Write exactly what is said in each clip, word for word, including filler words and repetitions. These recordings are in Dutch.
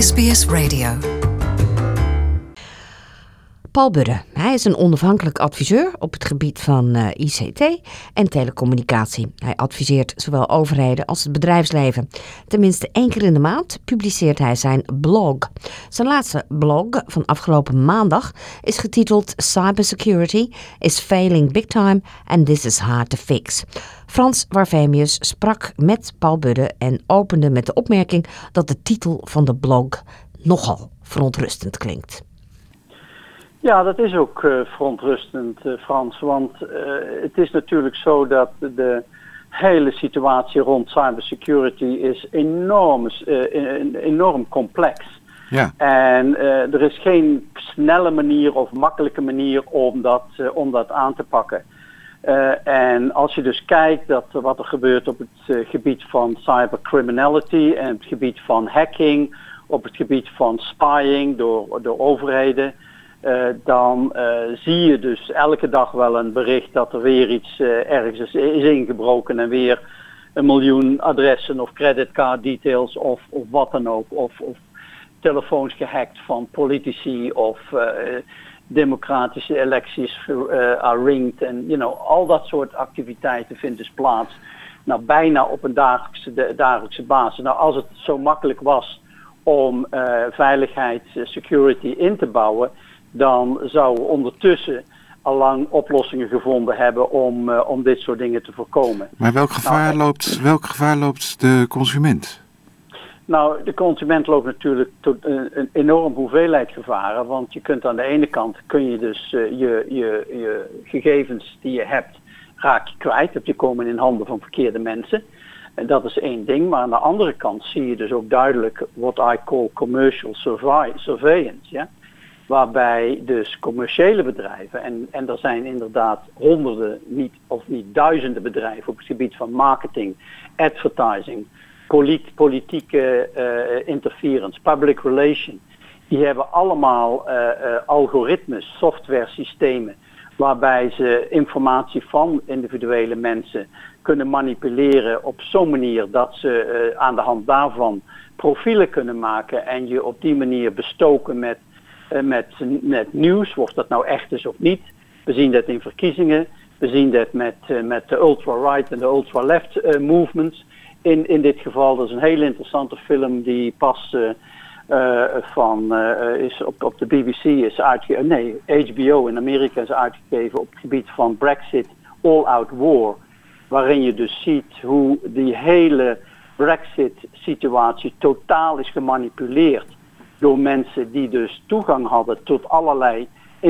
S B S Radio. Paul Budde, hij is een onafhankelijk adviseur op het gebied van uh, I C T en telecommunicatie. Hij adviseert zowel overheden als het bedrijfsleven. Tenminste één keer in de maand publiceert hij zijn blog. Zijn laatste blog van afgelopen maandag is getiteld Cybersecurity is failing big time and this is hard to fix. Frans Warfemius sprak met Paul Budde en opende met de opmerking dat de titel van de blog nogal verontrustend klinkt. Ja, dat is ook uh, verontrustend, uh, Frans, want uh, het is natuurlijk zo dat de hele situatie rond cybersecurity is enorm, uh, enorm complex. Ja. En uh, er is geen snelle manier of makkelijke manier om dat, uh, om dat aan te pakken. Uh, en als je dus kijkt dat, uh, wat er gebeurt op het uh, gebied van cybercriminality en het gebied van hacking, op het gebied van spying door, door overheden, Uh, dan uh, zie je dus elke dag wel een bericht dat er weer iets uh, ergens is, is ingebroken en weer een miljoen adressen of creditcard details of, of wat dan ook. Of, of telefoons gehackt van politici of uh, democratische electies uh, are rigged. En you know, al dat soort activiteiten vindt dus plaats. Nou, bijna op een dagelijkse, de, dagelijkse basis. Nou, als het zo makkelijk was om uh, veiligheid, uh, security in te bouwen, dan zouden we ondertussen allang oplossingen gevonden hebben om, uh, om dit soort dingen te voorkomen. Maar welk gevaar, nou, loopt, welk gevaar loopt de consument? Nou, de consument loopt natuurlijk tot een, een enorm hoeveelheid gevaren, want je kunt aan de ene kant, kun je dus uh, je, je, je gegevens die je hebt, raak je kwijt, die komen in handen van verkeerde mensen. En dat is één ding, maar aan de andere kant zie je dus ook duidelijk what I call commercial surveillance, ja. Waarbij dus commerciële bedrijven, en, en er zijn inderdaad honderden, niet, of niet duizenden bedrijven op het gebied van marketing, advertising, polit, politieke uh, interference, public relation. Die hebben allemaal uh, uh, algoritmes, software systemen, waarbij ze informatie van individuele mensen kunnen manipuleren op zo'n manier dat ze uh, aan de hand daarvan profielen kunnen maken en je op die manier bestoken met Met, met nieuws, of dat nou echt is of niet. We zien dat in verkiezingen. We zien dat met, uh, met de ultra-right en de ultra-left uh, movements. In, in dit geval, dat is een hele interessante film die pas uh, uh, van, uh, is op, op de B B C is uitgegeven. Nee, H B O in Amerika is uitgegeven op het gebied van Brexit, all-out war. Waarin je dus ziet hoe die hele Brexit-situatie totaal is gemanipuleerd door mensen die dus toegang hadden tot allerlei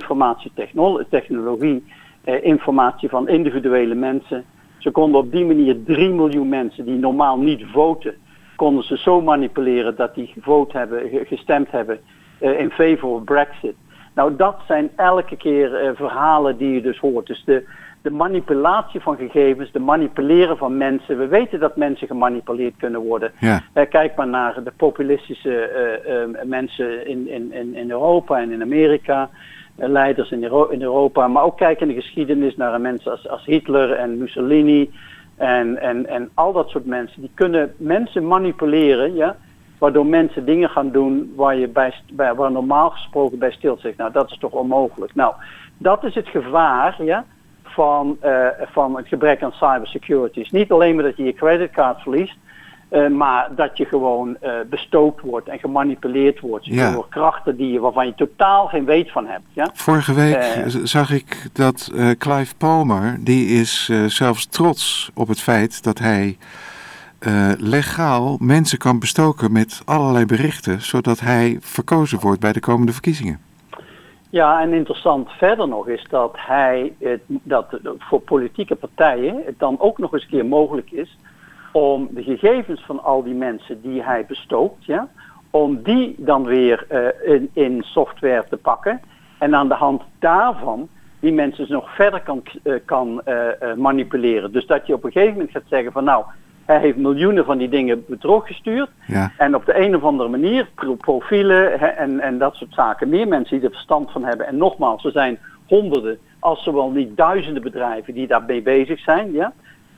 informatietechnologie, eh, informatie van individuele mensen. Ze konden op die manier drie miljoen mensen die normaal niet voten, konden ze zo manipuleren dat die gevote hebben, gestemd hebben eh, in favor of Brexit. Nou, dat zijn elke keer eh, verhalen die je dus hoort. Dus de, de manipulatie van gegevens, de manipuleren van mensen. We weten dat mensen gemanipuleerd kunnen worden. Ja. Uh, kijk maar naar de populistische uh, uh, mensen in, in, in Europa en in Amerika. Uh, leiders in, Euro- in Europa. Maar ook kijk in de geschiedenis naar mensen als, als Hitler en Mussolini. En, en, en al dat soort mensen. Die kunnen mensen manipuleren. Ja? Waardoor mensen dingen gaan doen waar je bij, bij, waar normaal gesproken bij stil zegt. Nou, dat is toch onmogelijk. Nou, dat is het gevaar, ja, van, uh, van het gebrek aan cybersecurity. Het is niet alleen maar dat je je creditcard verliest, uh, maar dat je gewoon uh, bestookt wordt en gemanipuleerd wordt, ja, door krachten die je, waarvan je totaal geen weet van hebt. Ja? Vorige week uh, zag ik dat uh, Clive Palmer, die is uh, zelfs trots op het feit dat hij uh, legaal mensen kan bestoken met allerlei berichten, zodat hij verkozen wordt bij de komende verkiezingen. Ja, en interessant verder nog is dat hij het, dat voor politieke partijen het dan ook nog eens een keer mogelijk is om de gegevens van al die mensen die hij bestookt, ja, om die dan weer uh, in, in software te pakken en aan de hand daarvan die mensen dus nog verder kan, uh, kan uh, uh, manipuleren. Dus dat je op een gegeven moment gaat zeggen van nou, hij heeft miljoenen van die dingen bedrog gestuurd. Ja. En op de een of andere manier, profielen hè, en, en dat soort zaken. Meer mensen die er verstand van hebben. En nogmaals, er zijn honderden, als zowel niet duizenden bedrijven die daarmee bezig zijn. Ja?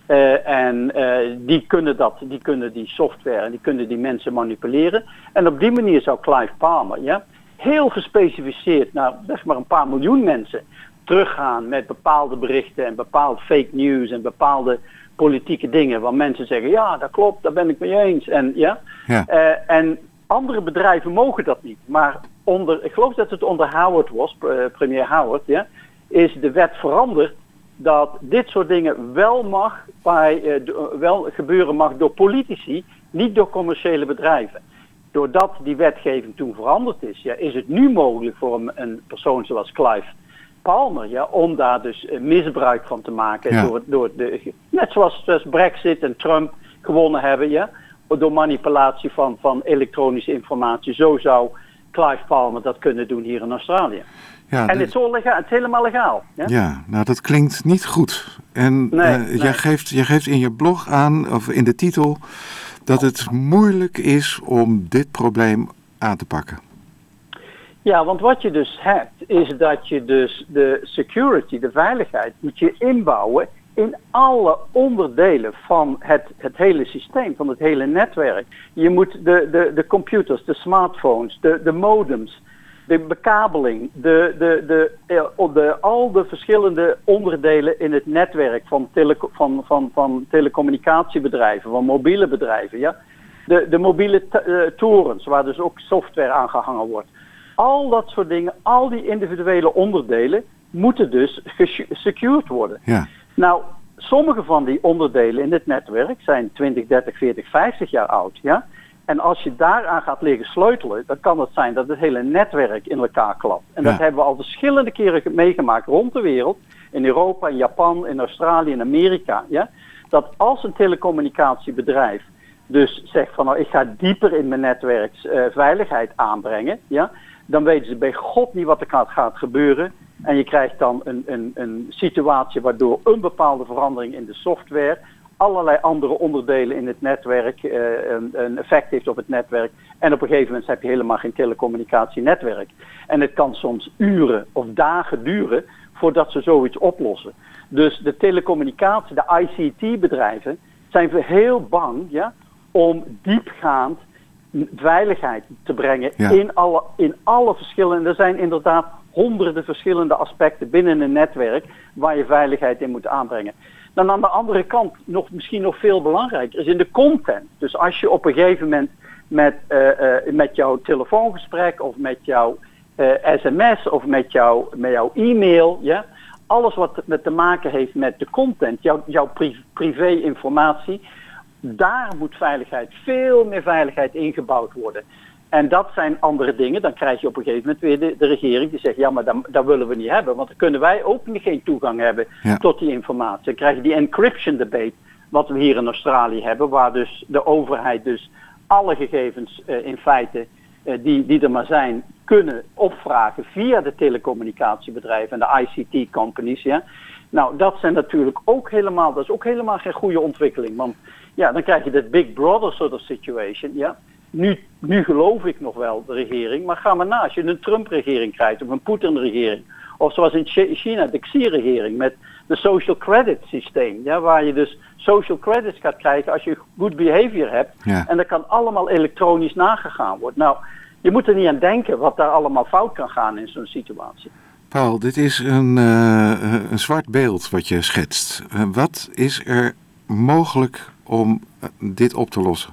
Uh, en uh, die kunnen dat, die kunnen die software en die kunnen die mensen manipuleren. En op die manier zou Clive Palmer, ja, heel gespecificeerd naar zeg maar een paar miljoen mensen teruggaan met bepaalde berichten en bepaald fake news en bepaalde politieke dingen waar mensen zeggen, ja, dat klopt, daar ben ik mee eens. En, ja? Ja. Uh, en andere bedrijven mogen dat niet. Maar onder, ik geloof dat het onder Howard was, uh, premier Howard, ja, is de wet veranderd dat dit soort dingen wel mag, bij, uh, do, wel gebeuren mag door politici, niet door commerciële bedrijven. Doordat die wetgeving toen veranderd is, ja, is het nu mogelijk voor een, een persoon zoals Clive Palmer, ja, om daar dus uh, misbruik van te maken. Ja. Door, door de, net zoals, zoals Brexit en Trump gewonnen hebben, ja, door manipulatie van, van elektronische informatie. Zo zou Clive Palmer dat kunnen doen hier in Australië. Ja, en het is, legaal, het is helemaal legaal. Ja? ja, nou dat klinkt niet goed. En nee, uh, nee. Jij, geeft, jij geeft in je blog aan, of in de titel, dat het moeilijk is om dit probleem aan te pakken. Ja, want wat je dus hebt, is dat je dus de security, de veiligheid, moet je inbouwen in alle onderdelen van het, het hele systeem, van het hele netwerk. Je moet de, de, de computers, de smartphones, de, de modems, de bekabeling, de, de, de, de, de, al de verschillende onderdelen in het netwerk van, tele, van, van, van telecommunicatiebedrijven, van mobiele bedrijven, ja. De, de mobiele t- uh, torens, waar dus ook software aan gehangen wordt. Al dat soort dingen, al die individuele onderdelen, moeten dus gesecured worden. Ja. Nou, sommige van die onderdelen in het netwerk zijn twintig, dertig, veertig, vijftig jaar oud, ja. En als je daaraan gaat liggen sleutelen, dan kan het zijn dat het hele netwerk in elkaar klapt. En ja. dat hebben we al verschillende keren meegemaakt rond de wereld. In Europa, in Japan, in Australië, in Amerika. Ja? Dat als een telecommunicatiebedrijf dus zegt van nou ik ga dieper in mijn netwerksveiligheid uh, aanbrengen. Ja? Dan weten ze bij God niet wat er gaat, gaat gebeuren. En je krijgt dan een, een, een situatie waardoor een bepaalde verandering in de software allerlei andere onderdelen in het netwerk uh, een, een effect heeft op het netwerk. En op een gegeven moment heb je helemaal geen telecommunicatienetwerk. En het kan soms uren of dagen duren voordat ze zoiets oplossen. Dus de telecommunicatie, de I C T-bedrijven zijn heel bang, ja, om diepgaand veiligheid te brengen ja. in, alle, in alle verschillende. Er zijn inderdaad honderden verschillende aspecten binnen een netwerk waar je veiligheid in moet aanbrengen. Dan aan de andere kant, nog, misschien nog veel belangrijker, is in de content. Dus als je op een gegeven moment met, uh, uh, met jouw telefoongesprek of met jouw uh, sms of met, jou, met jouw e-mail, ja, alles wat met te maken heeft met de content, jou, jouw pri- privé-informatie, daar moet veiligheid, veel meer veiligheid ingebouwd worden. En dat zijn andere dingen. Dan krijg je op een gegeven moment weer de, de regering die zegt, ja, maar dat, dat willen we niet hebben. Want dan kunnen wij ook geen toegang hebben ja. tot die informatie. Dan krijg je die encryption debate, wat we hier in Australië hebben, waar dus de overheid dus alle gegevens uh, in feite uh, die, die er maar zijn, kunnen opvragen via de telecommunicatiebedrijven en de I C T companies. Ja. Nou, dat zijn natuurlijk ook helemaal, dat is ook helemaal geen goede ontwikkeling. Want ja, dan krijg je dat Big Brother sort of situation, ja. Nu, nu geloof ik nog wel de regering, maar ga maar na. Als je een Trump-regering krijgt of een Poetin-regering, of zoals in China de Xi-regering met de social credit systeem, ja, waar je dus social credits gaat krijgen als je good behavior hebt. Ja. En dat kan allemaal elektronisch nagegaan worden. Nou, je moet er niet aan denken wat daar allemaal fout kan gaan in zo'n situatie. Paul, dit is een, uh, een zwart beeld wat je schetst. Uh, wat is er mogelijk om uh, dit op te lossen?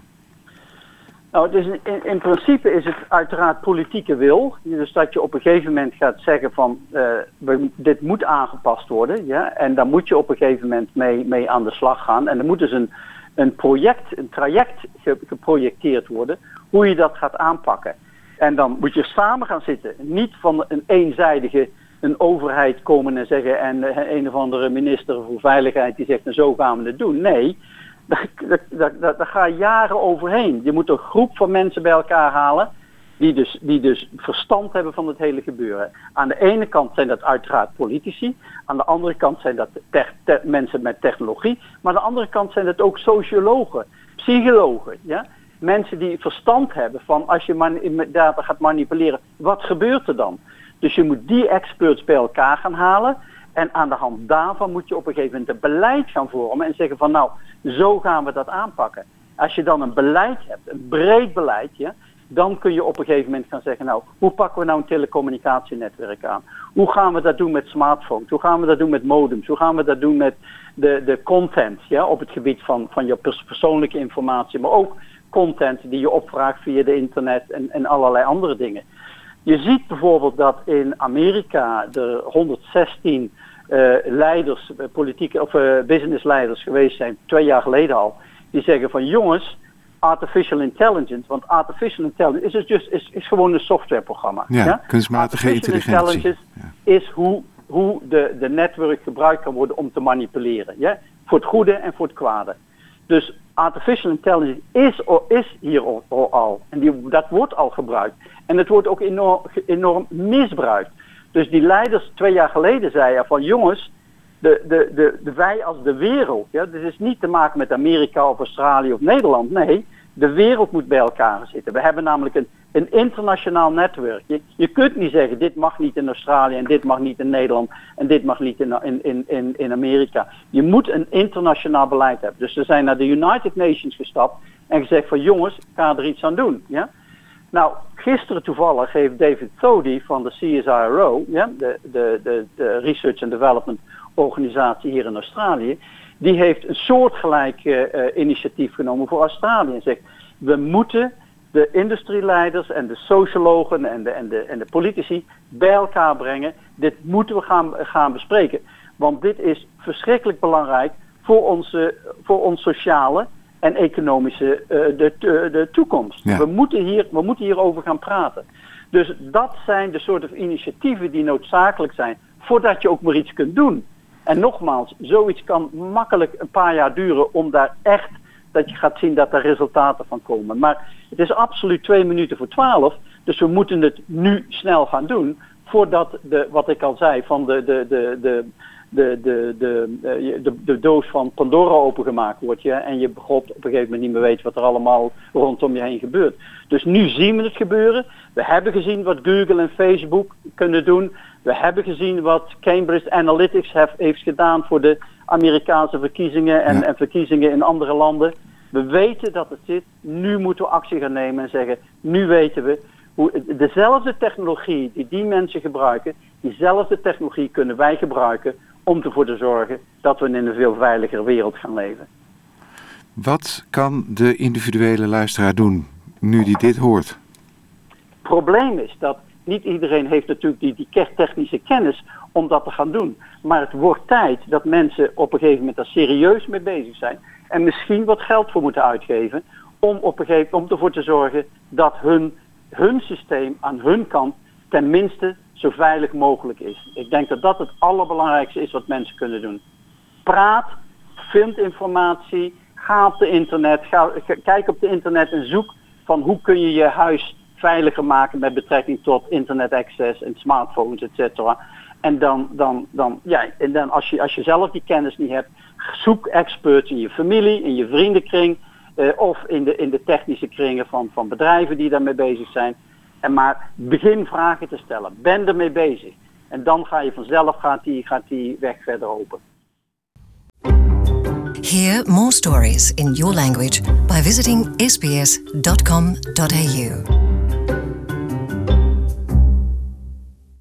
Nou, dus in, in principe is het uiteraard politieke wil. Dus dat je op een gegeven moment gaat zeggen van uh, we, dit moet aangepast worden. Ja? En daar moet je op een gegeven moment mee, mee aan de slag gaan. En er moet dus een, een project, een traject ge, geprojecteerd worden hoe je dat gaat aanpakken. En dan moet je samen gaan zitten. Niet van een eenzijdige een overheid komen en zeggen en uh, een of andere minister voor veiligheid die zegt en zo gaan we het doen. Nee. Daar, daar, daar, daar ga je jaren overheen. Je moet een groep van mensen bij elkaar halen die dus, die dus verstand hebben van het hele gebeuren. Aan de ene kant zijn dat uiteraard politici, aan de andere kant zijn dat te, te, mensen met technologie, maar aan de andere kant zijn dat ook sociologen, psychologen, ja? Mensen die verstand hebben van als je man, data gaat manipuleren, wat gebeurt er dan? Dus je moet die experts bij elkaar gaan halen En aan de hand daarvan moet je op een gegeven moment een beleid gaan vormen en zeggen van nou, zo gaan we dat aanpakken. Als je dan een beleid hebt, een breed beleid, ja, dan kun je op een gegeven moment gaan zeggen, nou, hoe pakken we nou een telecommunicatienetwerk aan? Hoe gaan we dat doen met smartphones? Hoe gaan we dat doen met modems? Hoe gaan we dat doen met de, de content, ja, op het gebied van, van je pers- persoonlijke informatie, maar ook content die je opvraagt via de internet en, en allerlei andere dingen. Je ziet bijvoorbeeld dat in Amerika er honderdzestien uh, leiders, politieke of uh, businessleiders geweest zijn, twee jaar geleden al, die zeggen van jongens, artificial intelligence, want artificial intelligence is, dus just, is, is gewoon een softwareprogramma. Ja, ja? kunstmatige artificial intelligentie. intelligence ja. is hoe, hoe de, de netwerk gebruikt kan worden om te manipuleren. Ja? Voor het goede en voor het kwade. Dus artificial intelligence is, is hier al, al en die, dat wordt al gebruikt. En het wordt ook enorm, enorm misbruikt. Dus die leiders twee jaar geleden zeiden van jongens, de, de, de, de, wij als de wereld, ja, dit is niet te maken met Amerika of Australië of Nederland, nee, de wereld moet bij elkaar zitten. We hebben namelijk een, een internationaal netwerk. Je, je kunt niet zeggen, dit mag niet in Australië en dit mag niet in Nederland en dit mag niet in, in, in, in Amerika. Je moet een internationaal beleid hebben. Dus ze zijn naar de United Nations gestapt en gezegd van jongens, ga er iets aan doen. Ja? Nou, gisteren toevallig heeft David Thodey van de C S I R O, ja, de, de, de, de Research and Development organisatie hier in Australië, die heeft een soortgelijk uh, initiatief genomen voor Australië en zegt, we moeten de industrieleiders en de sociologen en de, en de, en de politici bij elkaar brengen. Dit moeten we gaan, gaan bespreken. Want dit is verschrikkelijk belangrijk voor onze, voor ons sociale en economische uh, de, de, de toekomst. Ja. We moeten hier, we moeten hierover gaan praten. Dus dat zijn de soorten initiatieven die noodzakelijk zijn voordat je ook maar iets kunt doen. En nogmaals, zoiets kan makkelijk een paar jaar duren om daar echt, dat je gaat zien dat er resultaten van komen. Maar het is absoluut twee minuten voor twaalf, dus we moeten het nu snel gaan doen, voordat de, wat ik al zei, van de, de, de, de, de, de, de, de, de doos van Pandora opengemaakt wordt, ja, en je begot op een gegeven moment niet meer weet wat er allemaal rondom je heen gebeurt. Dus nu zien we het gebeuren. We hebben gezien wat Google en Facebook kunnen doen. We hebben gezien wat Cambridge Analytics hef, heeft gedaan voor de Amerikaanse verkiezingen en, ja. en verkiezingen in andere landen. We weten dat het zit. Nu moeten we actie gaan nemen en zeggen, nu weten we hoe dezelfde technologie die die mensen gebruiken, diezelfde technologie kunnen wij gebruiken om ervoor te zorgen dat we in een veel veiliger wereld gaan leven. Wat kan de individuele luisteraar doen nu die dit hoort? Het probleem is dat niet iedereen heeft natuurlijk die, die technische kennis om dat te gaan doen. Maar het wordt tijd dat mensen op een gegeven moment daar serieus mee bezig zijn. En misschien wat geld voor moeten uitgeven om, op een gegeven, om ervoor te zorgen dat hun, hun systeem aan hun kant tenminste zo veilig mogelijk is. Ik denk dat dat het allerbelangrijkste is wat mensen kunnen doen. Praat, vind informatie, ga op de internet, ga, kijk op de internet en zoek van hoe kun je je huis veiliger maken met betrekking tot internet access en smartphones, et cetera. En dan, dan, dan, ja, en dan als je, als je zelf die kennis niet hebt, zoek experts in je familie, in je vriendenkring, uh, of in de, in de technische kringen van, van bedrijven die daarmee bezig zijn. En maar begin vragen te stellen. Ben ermee bezig. En dan ga je vanzelf, gaat die, gaat die weg verder open. Hear more stories in your language by visiting s b s dot com dot a u.